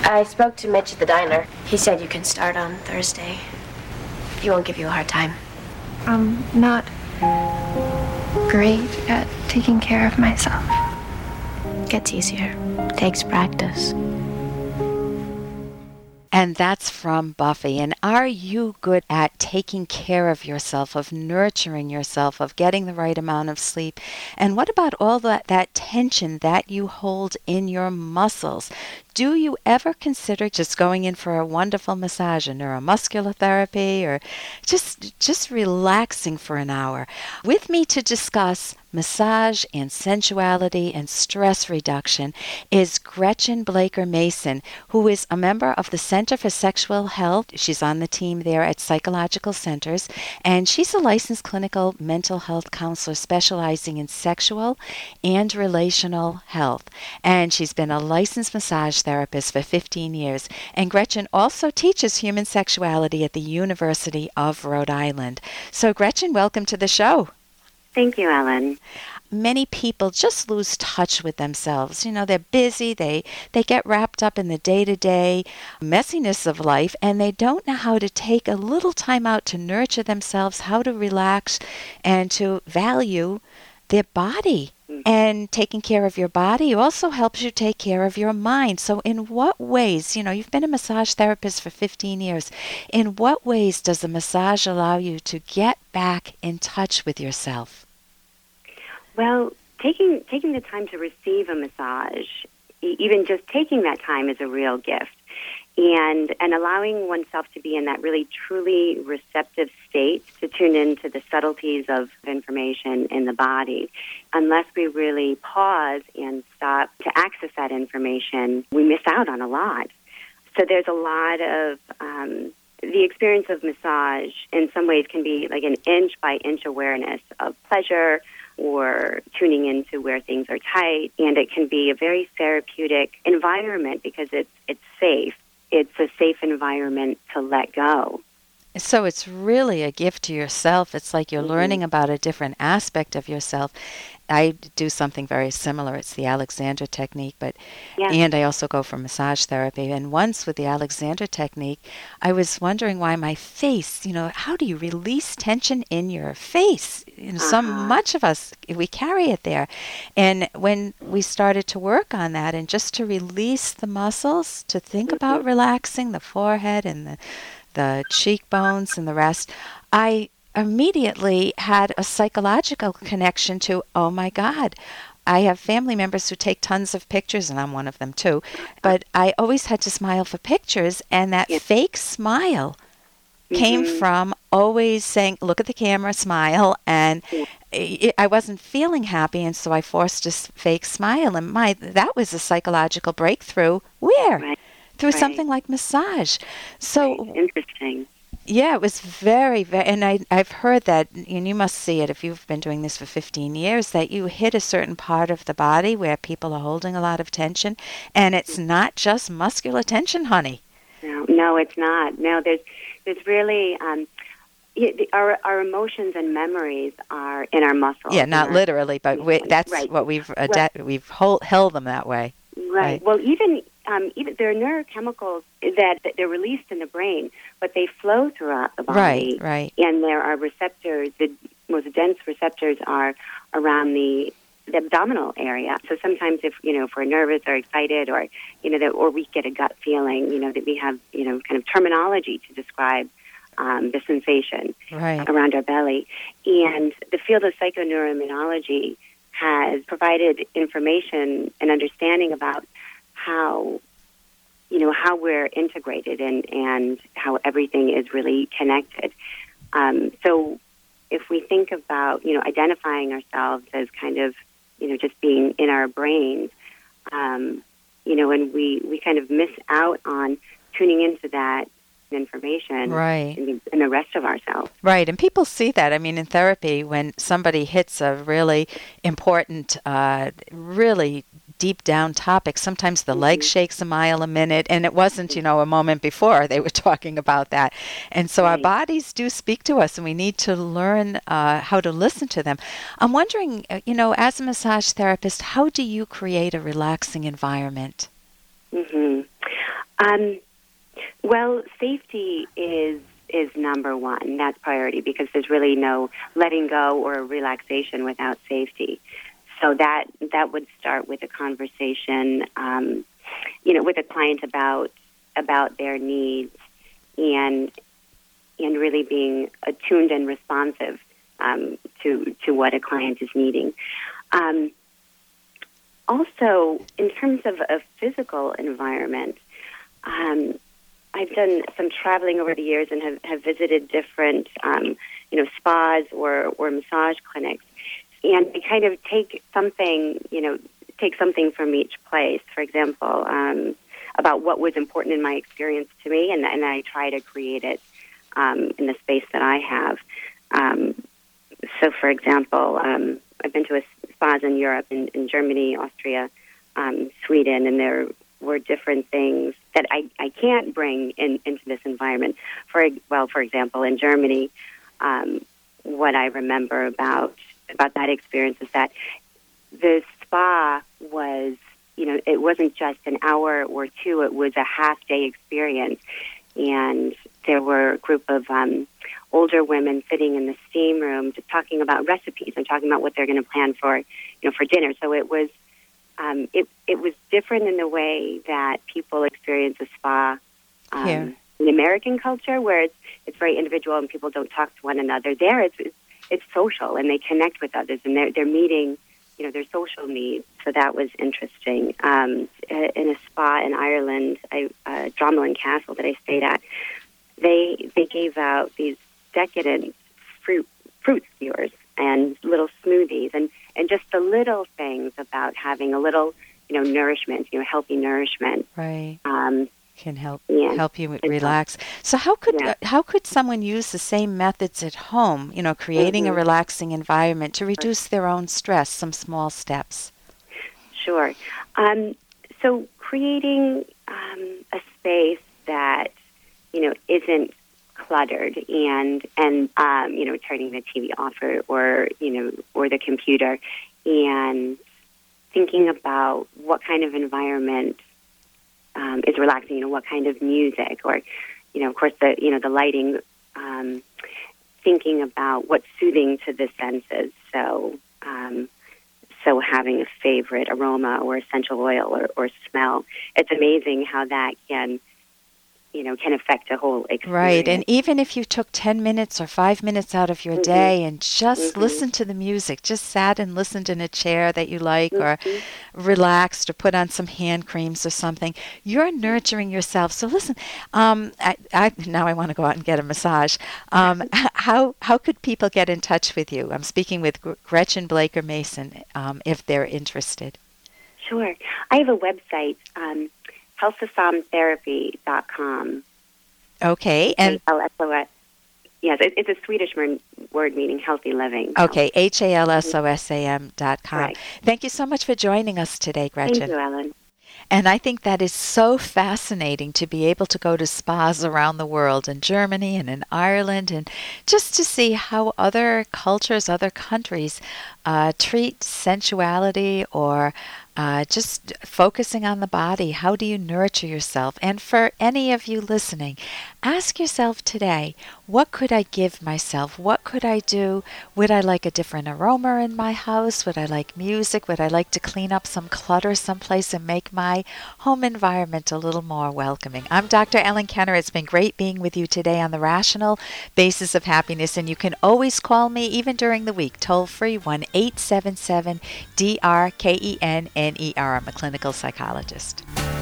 I spoke to Mitch at the diner. He said you can start on Thursday. He won't give you a hard time. I'm not great at taking care of myself. Gets easier. Takes practice. And that's from Buffy. And are you good at taking care of yourself, of nurturing yourself, of getting the right amount of sleep? And what about all that tension that you hold in your muscles? Do you ever consider just going in for a wonderful massage, a neuromuscular therapy, or just relaxing for an hour? With me to discuss massage and sensuality and stress reduction is Gretchen Blaker Mason, who is a member of the Center for Sexual Health. She's on the team there at Psychological Centers, and she's a licensed clinical mental health counselor specializing in sexual and relational health. And she's been a licensed massage therapist for 15 years. And Gretchen also teaches human sexuality at the University of Rhode Island. So Gretchen, welcome to the show. Thank you, Ellen. Many people just lose touch with themselves. You know, they're busy, they get wrapped up in the day-to-day messiness of life, and they don't know how to take a little time out to nurture themselves, how to relax, and to value their body. And taking care of your body also helps you take care of your mind. So in what ways, you've been a massage therapist for 15 years, in what ways does a massage allow you to get back in touch with yourself? Well, taking the time to receive a massage, even just taking that time is a real gift. And allowing oneself to be in that really truly receptive state to tune into the subtleties of information in the body. Unless we really pause and stop to access that information, we miss out on a lot. So there's a lot of the experience of massage in some ways can be like an inch-by-inch awareness of pleasure or tuning into where things are tight. And it can be a very therapeutic environment because it's safe. It's a safe environment to let go. So it's really a gift to yourself. It's like you're learning about a different aspect of yourself. I do something very similar. It's the Alexander technique, and I also go for massage therapy. And once with the Alexander technique, I was wondering why my face, how do you release tension in your face? So much of us, we carry it there. And when we started to work on that and just to release the muscles, to think about relaxing the forehead and the cheekbones and the rest, I immediately had a psychological connection to, oh my God, I have family members who take tons of pictures, and I'm one of them too, but I always had to smile for pictures, and that fake smile came from always saying, look at the camera, smile, and I wasn't feeling happy, and so I forced a fake smile, and that was a psychological breakthrough. Where? Right. Through something like massage. So interesting. Yeah, it was very, very, and I've heard that, and you must see it if you've been doing this for 15 years, that you hit a certain part of the body where people are holding a lot of tension, and it's not just muscular tension, honey. No, it's not. No, there's really, our emotions and memories are in our muscles. Yeah, not literally, but that's what we've held them that way. Right. Well, even there are neurochemicals that they're released in the brain, but they flow throughout the body. Right. And there are receptors. The most dense receptors are around the abdominal area. So sometimes if we're nervous or excited or or we get a gut feeling, that we have kind of terminology to describe the sensation around our belly. And the field of psychoneuroimmunology has provided information and understanding about how we're integrated and how everything is really connected. So if we think about, identifying ourselves as kind of, just being in our brains, and we kind of miss out on tuning into that information in the rest of ourselves. Right, and people see that. I mean, in therapy, when somebody hits a really important, really deep down topic, sometimes the leg shakes a mile a minute, and it wasn't, a moment before they were talking about that. And so our bodies do speak to us, and we need to learn how to listen to them. I'm wondering, as a massage therapist, how do you create a relaxing environment? Well, safety is number one. That's priority because there's really no letting go or relaxation without safety. So that would start with a conversation, with a client about their needs and really being attuned and responsive to what a client is needing. Also, in terms of a physical environment, I've done some traveling over the years and have visited different, spas or massage clinics, and I kind of take something from each place. For example, about what was important in my experience to me, and I try to create it in the space that I have. So, for example, I've been to spas in Europe, in Germany, Austria, Sweden, and there were different things that I can't bring into this environment. For example, in Germany, what I remember about that experience is that the spa was, it wasn't just an hour or two, it was a half-day experience. And there were a group of older women sitting in the steam room just talking about recipes and talking about what they're going to plan for dinner. So it was different in the way that people experience a spa in American culture, where it's very individual and people don't talk to one another. There, it's social and they connect with others and they're meeting, their social needs. So that was interesting. In a spa in Ireland, Dromlin Castle that I stayed at, they gave out these decadent fruit skewers and little smoothies and just the little things about having a little, nourishment, healthy nourishment. Right. Can help you relax. So how could someone use the same methods at home, creating a relaxing environment to reduce their own stress, some small steps? Sure. So creating a space that, isn't cluttered and turning the TV off or the computer and thinking about what kind of environment is relaxing, what kind of music or, of course, the lighting, thinking about what's soothing to the senses. So having a favorite aroma or essential oil or smell. It's amazing how that can affect a whole experience. Right, and even if you took 10 minutes or 5 minutes out of your day and just listened to the music, just sat and listened in a chair that you like or relaxed or put on some hand creams or something, you're nurturing yourself. So listen, now I want to go out and get a massage. How could people get in touch with you? I'm speaking with Gretchen Blaker Mason if they're interested. Sure. I have a website, hälsosam.com. Okay. And HLSOS. Yes, it's a Swedish word meaning healthy living. Okay, HALSOSAM.com. Right. Thank you so much for joining us today, Gretchen. Thank you, Ellen. And I think that is so fascinating to be able to go to spas around the world, in Germany and in Ireland, and just to see how other cultures, other countries treat sensuality or just focusing on the body. How do you nurture yourself? And for any of you listening, ask yourself today, what could I give myself? What could I do? Would I like a different aroma in my house? Would I like music? Would I like to clean up some clutter someplace and make my home environment a little more welcoming? I'm Dr. Ellen Kenner. It's been great being with you today on the Rational Basis of Happiness, and you can always call me even during the week, toll-free 1-877-DRKENNER. I'm a clinical psychologist.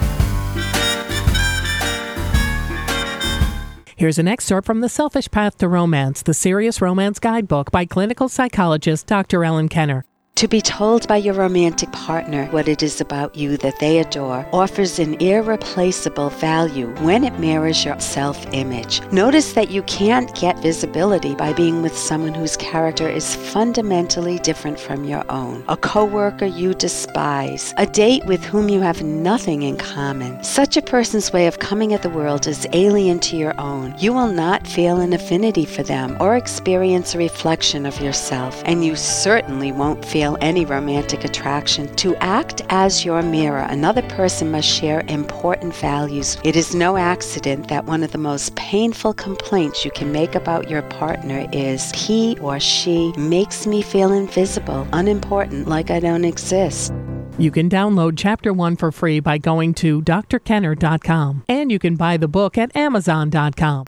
Here's an excerpt from The Selfish Path to Romance, the Serious Romance Guidebook by clinical psychologist Dr. Ellen Kenner. To be told by your romantic partner what it is about you that they adore offers an irreplaceable value when it mirrors your self-image. Notice that you can't get visibility by being with someone whose character is fundamentally different from your own. A coworker you despise. A date with whom you have nothing in common. Such a person's way of coming at the world is alien to your own. You will not feel an affinity for them or experience a reflection of yourself, and you certainly won't feel feel any romantic attraction, to act as your mirror. Another person must share important values. It is no accident that one of the most painful complaints you can make about your partner is, he or she makes me feel invisible, unimportant, like I don't exist. You can download Chapter 1 for free by going to drkenner.com, and you can buy the book at amazon.com.